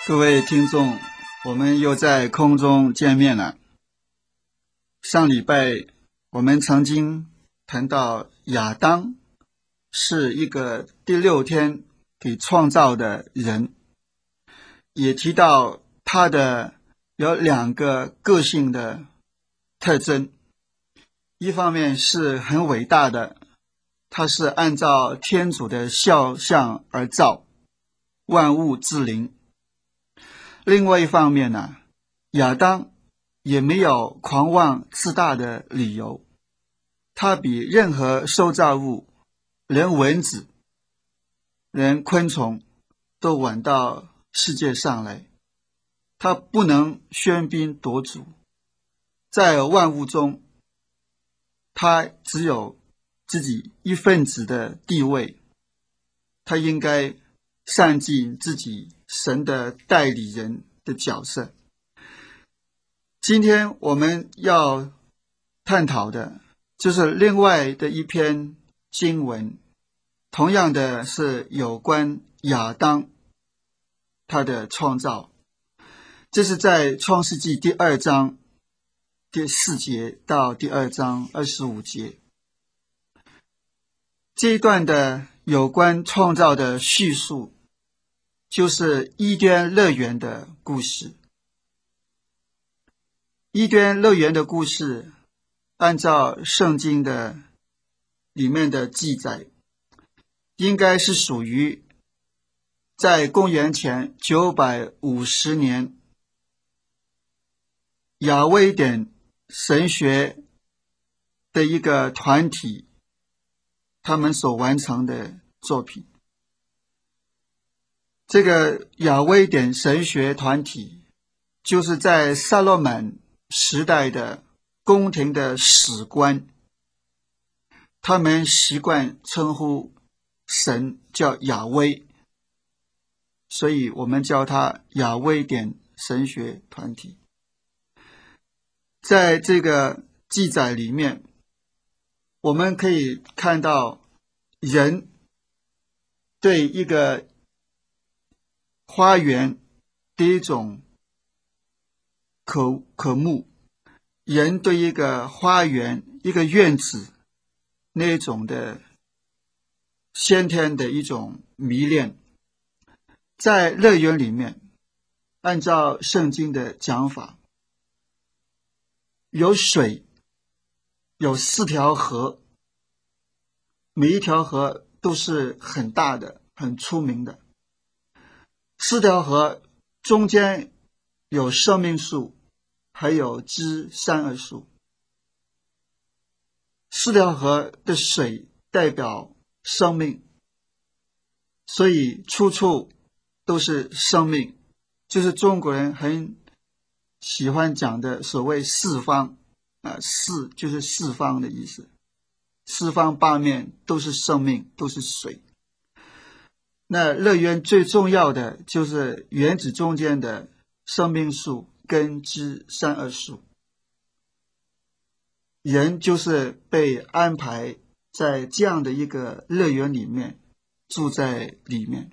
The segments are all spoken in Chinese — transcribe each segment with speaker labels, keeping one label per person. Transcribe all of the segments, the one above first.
Speaker 1: 各位听众，我们又在空中见面了。上礼拜我们曾经谈到亚当是一个第六天给创造的人，也提到他的有两个个性的特征。一方面是很伟大的，他是按照天主的肖像而造，万物之灵。另外一方面呢，亚当也没有狂妄自大的理由，他比任何受造物，连蚊子、连昆虫都晚到世界上来。他不能喧宾夺主，在万物中，他只有自己一份子的地位，他应该善尽自己神的代理人的角色。今天我们要探讨的就是另外的一篇经文，同样的是有关亚当他的创造。这是在创世纪第2章第4节到第2章25节。这一段的有关创造的叙述，就是伊甸乐园的故事。伊甸乐园的故事，按照圣经的里面的记载，应该是属于在公元前950年亚威典神学的一个团体他们所完成的作品。这个亚威典神学团体就是在撒罗门时代的宫廷的史官，他们习惯称呼神叫亚威，所以我们叫它亚威典神学团体。在这个记载里面，我们可以看到人对一个花园的一种渴慕，人对一个花园一个院子那种的先天的一种迷恋。在乐园里面，按照圣经的讲法，有水，有4条河，每一条河都是很大的很出名的。4条河中间有生命树，还有枝善恶树。4条河的水代表生命，所以处处都是生命，就是中国人很喜欢讲的所谓四方四就是四方的意思，四方八面都是生命，都是水。那乐园最重要的就是园子中间的生命树跟枝善恶树。人就是被安排在这样的一个乐园里面，住在里面。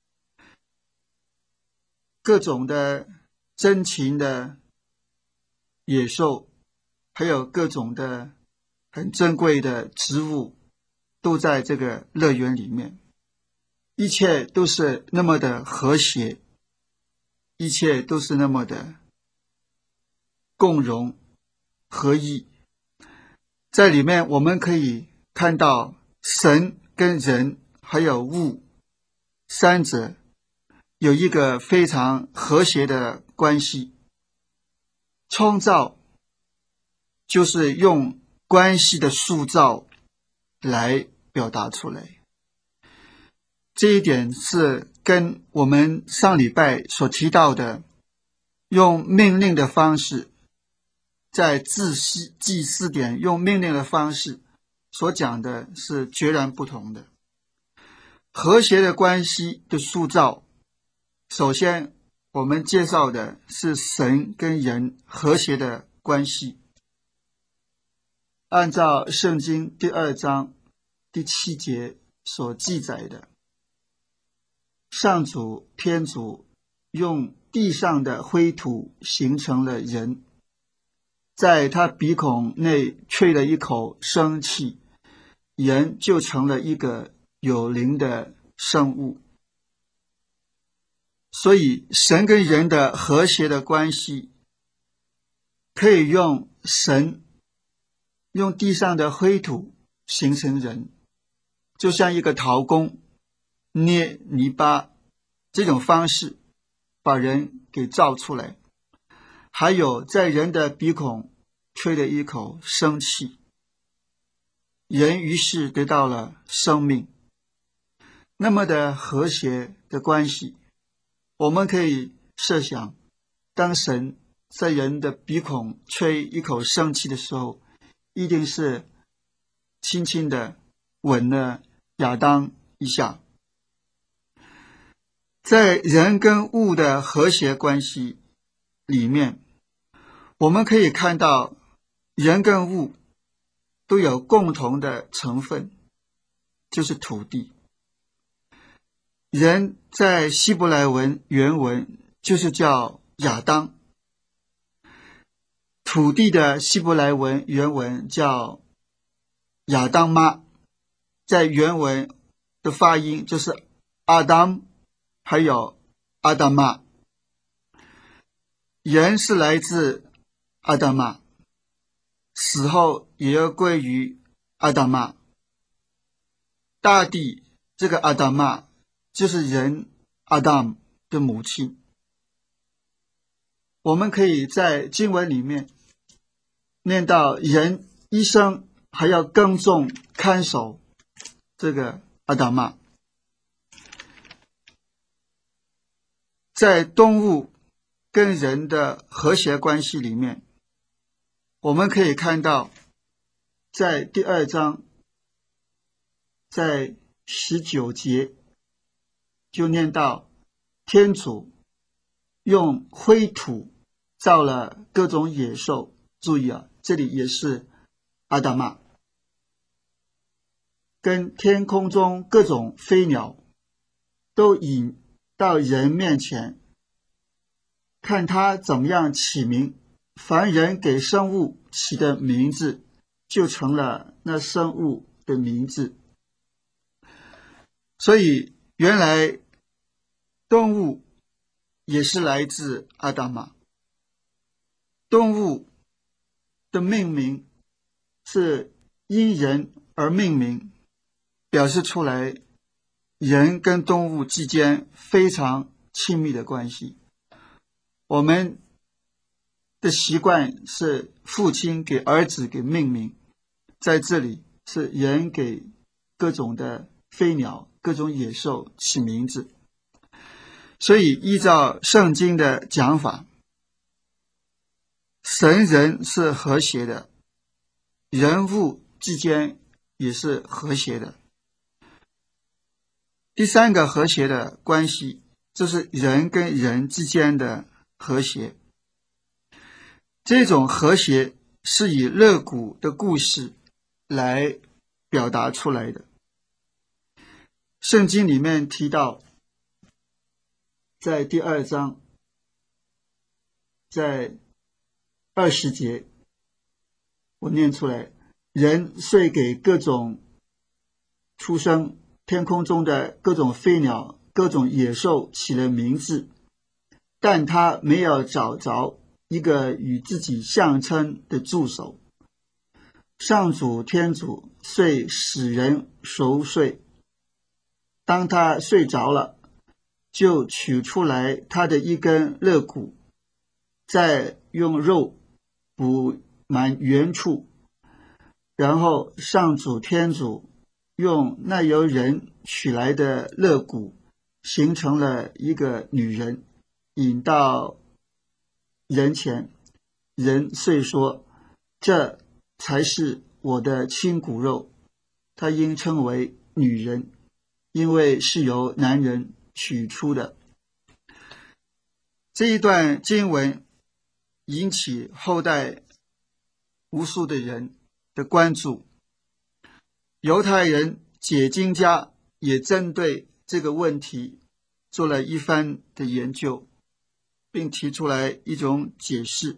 Speaker 1: 各种的珍禽的野兽，还有各种的很珍贵的植物，都在这个乐园里面。一切都是那么的和谐，一切都是那么的共融合一。在里面我们可以看到神跟人还有物三者有一个非常和谐的关系。创造就是用关系的塑造来表达出来。这一点是跟我们上礼拜所提到的用命令的方式，在祭祀典用命令的方式所讲的是截然不同的。和谐的关系的塑造，首先我们介绍的是神跟人和谐的关系。按照圣经第2章第7节所记载的，上主天主用地上的灰土形成了人，在他鼻孔内吹了一口生气，人就成了一个有灵的生物。所以神跟人的和谐的关系，可以用神用地上的灰土形成人，就像一个陶工捏泥巴这种方式把人给造出来。还有在人的鼻孔吹了一口生气，人于是得到了生命。那么的和谐的关系，我们可以设想，当神在人的鼻孔吹一口生气的时候，一定是轻轻的吻了亚当一下。在人跟物的和谐关系里面，我们可以看到人跟物都有共同的成分，就是土地。人在希伯来文原文就是叫亚当，土地的希伯来文原文叫亚当妈，在原文的发音就是阿当还有阿达玛。人是来自阿达玛，死后也要归于阿达玛。大地这个阿达玛就是人阿当的母亲。我们可以在经文里面念到，人一生还要耕种看守这个阿达玛。在动物跟人的和谐关系里面，我们可以看到，在第2章，在19节就念到，天主用灰土造了各种野兽。注意啊，这里也是阿达玛，跟天空中各种飞鸟都引到人面前，看他怎么样起名。凡人给生物起的名字，就成了那生物的名字。所以原来动物也是来自阿达玛。动物的命名是因人而命名，表示出来人跟动物之间非常亲密的关系。我们的习惯是父亲给儿子给命名，在这里是人给各种的飞鸟各种野兽起名字。所以依照圣经的讲法，神人是和谐的，人物之间也是和谐的。第3个和谐的关系，就是人跟人之间的和谐。这种和谐是以肋骨的故事来表达出来的。圣经里面提到，在第2章，在20节，我念出来，人遂给各种出生天空中的各种飞鸟各种野兽起了名字，但他没有找着一个与自己相称的助手。上主天主遂使人熟睡，当他睡着了，就取出来他的一根肋骨，再用肉补满原处，然后上主天主用那由人取来的肋骨形成了一个女人，引到人前。人遂说，这才是我的亲骨肉，她应称为女人，因为是由男人取出的。这一段经文引起后代无数的人的关注，犹太人解经家也针对这个问题做了一番的研究。 并提出来一种解释，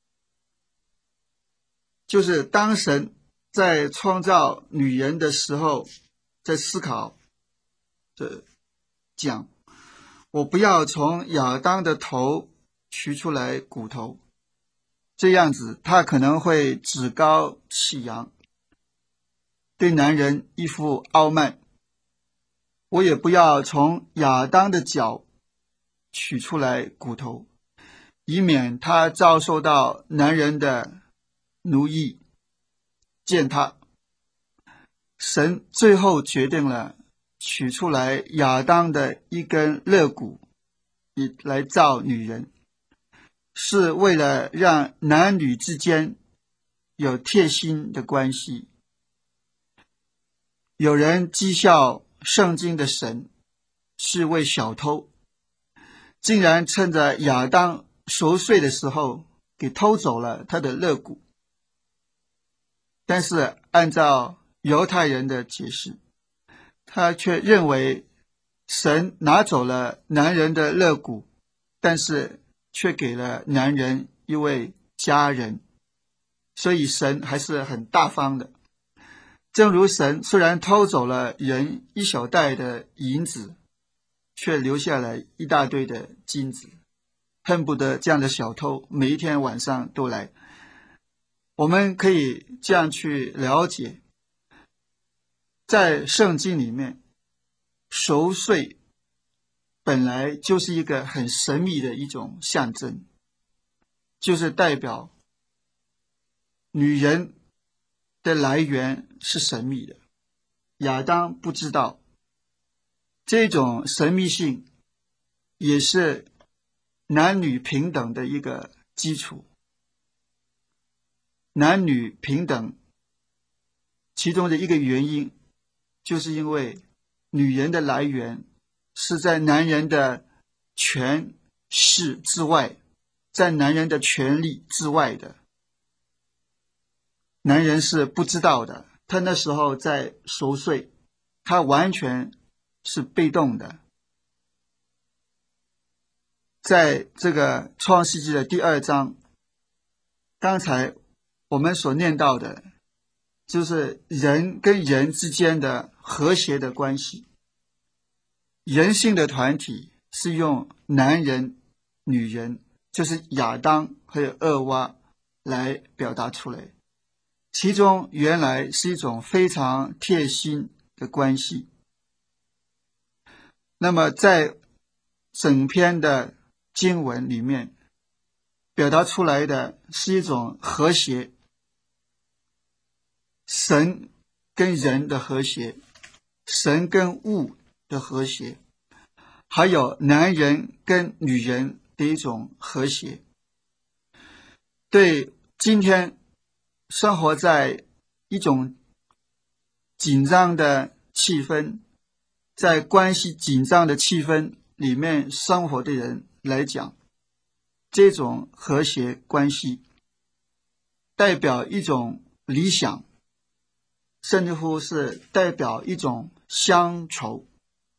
Speaker 1: 就是当神在创造女人的时候，在思考这讲，我不要从亚当的头取出来骨头，这样子他可能会趾高气扬，对男人一副傲慢。我也不要从亚当的脚取出来骨头，以免他遭受到男人的奴役践踏。神最后决定了取出来亚当的一根肋骨来造女人，是为了让男女之间有贴心的关系。有人讥笑圣经的神是位小偷，竟然趁着亚当熟睡的时候给偷走了他的肋骨。但是按照犹太人的解释，他却认为神拿走了男人的肋骨，但是却给了男人一位家人，所以神还是很大方的。正如神虽然偷走了人一小袋的银子，却留下了一大堆的金子，恨不得这样的小偷每一天晚上都来。我们可以这样去了解，在圣经里面，熟睡本来就是一个很神秘的一种象征，就是代表女人的来源是神秘的，亚当不知道。这种神秘性也是男女平等的一个基础。男女平等其中的一个原因，就是因为女人的来源是在男人的权势之外，在男人的权利之外的。男人是不知道的，他那时候在熟睡，他完全是被动的。在这个创世纪的第2章，刚才我们所念到的就是人跟人之间的和谐的关系。人性的团体是用男人、女人，就是亚当还有厄娃来表达出来，其中原来是一种非常贴心的关系。那么在整篇的经文里面表达出来的是一种和谐，神跟人的和谐，神跟物的和谐，还有男人跟女人的一种和谐。对今天生活在一种紧张的气氛，在关系紧张的气氛里面生活的人来讲，这种和谐关系代表一种理想，甚至乎是代表一种乡愁，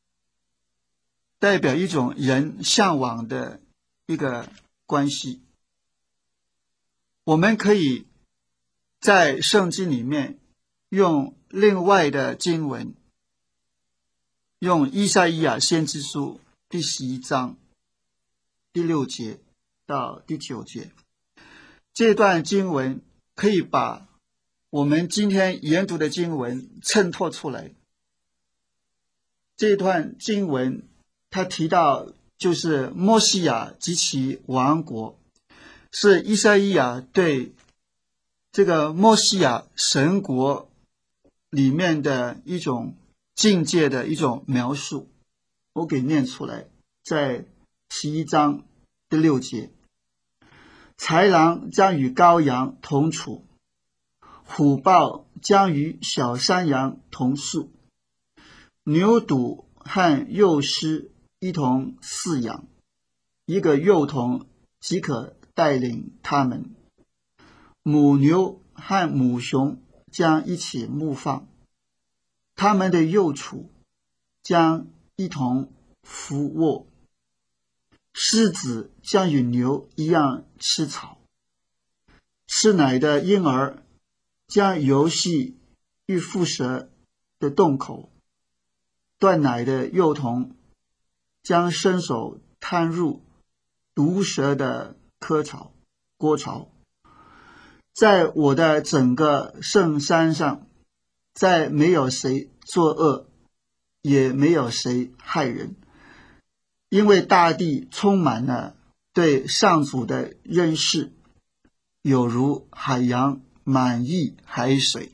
Speaker 1: 代表一种人向往的一个关系。我们可以在圣经里面用另外的经文，用以赛亚先知书第11章第6节到第9节，这段经文可以把我们今天研读的经文衬托出来。这段经文他提到就是摩西亚及其王国，是以赛亚对这个摩西亚神国里面的一种境界的一种描述。我给念出来，在11章第6节，豺狼将与羔羊同处，虎豹将与小山羊同宿，牛犊和幼狮一同饲养，一个幼童即可带领他们。母牛和母熊将一起牧放，他们的幼雏将一同伏卧。 狮子将与牛一样吃草，吃奶的婴儿将游戏于蝮蛇的洞口，断奶的幼童将伸手探入毒蛇的锅巢。在我的整个圣山上，再没有谁作恶，也没有谁害人，因为大地充满了对上主的认识，有如海洋满溢海水。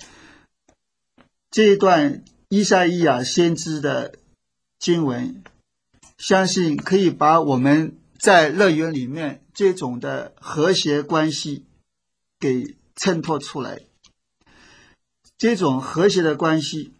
Speaker 1: 这一段依撒意亚先知的经文，相信可以把我们在乐园里面这种的和谐关系给衬托出来。这种和谐的关系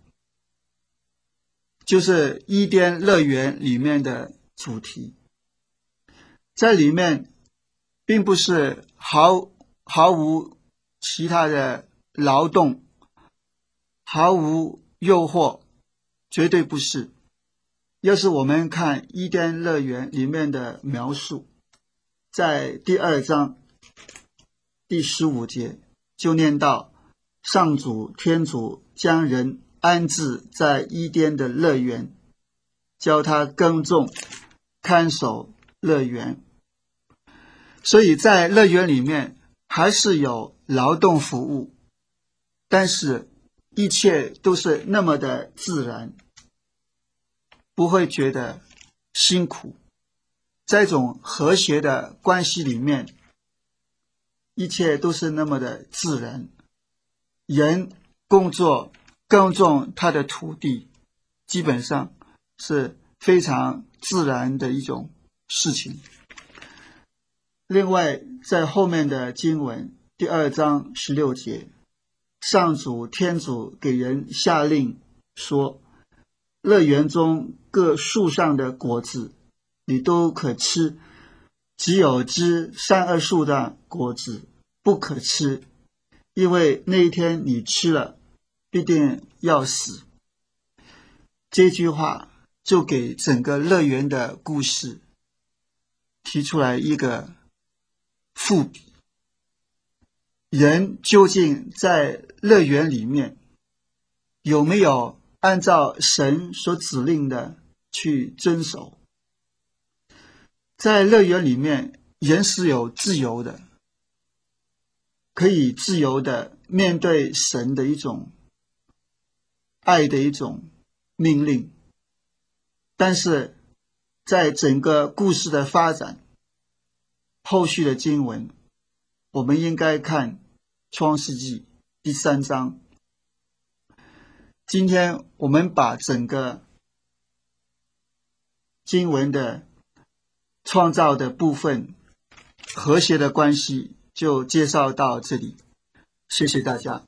Speaker 1: 就是伊甸乐园里面的主题。在里面并不是毫无其他的劳动，毫无诱惑，绝对不是。要是我们看伊甸乐园里面的描述，在第2章第15节就念到，上主天主将人安置在伊甸的乐园，教他耕种，看守乐园。所以在乐园里面还是有劳动服务，但是一切都是那么的自然，不会觉得辛苦。在这种和谐的关系里面，一切都是那么的自然。人工作耕种他的土地，基本上是非常自然的一种事情。另外，在后面的经文第2章16节，上主天主给人下令说，乐园中各树上的果子你都可吃，只有枝善恶树的果子不可吃，因为那一天你吃了必定要死。这句话就给整个乐园的故事提出来一个伏笔。人究竟在乐园里面有没有按照神所指令的去遵守？在乐园里面，人是有自由的，可以自由的面对神的一种爱的一种命令。但是在整个故事的发展，后续的经文，我们应该看创世纪第3章。今天我们把整个经文的创造的部分，和谐的关系就介绍到这里，谢谢大家。